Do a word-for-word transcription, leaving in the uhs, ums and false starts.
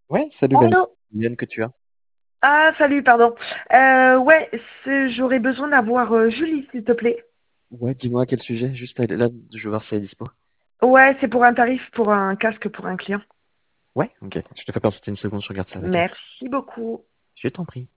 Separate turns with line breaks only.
Ouais, salut Vanessa.
Allô?
Yann que tu as.
Ah, salut, pardon. Euh, ouais, c'est- j'aurais besoin d'avoir euh, Julie, s'il te plaît.
Ouais, dis-moi à quel sujet. Juste elle est là, je vais voir si elle est dispo.
Ouais, c'est pour un tarif pour un casque pour un client.
Ouais, ok. Je te fais patienter une seconde, je regarde ça avec elle.
Merci beaucoup.
Je t'en prie.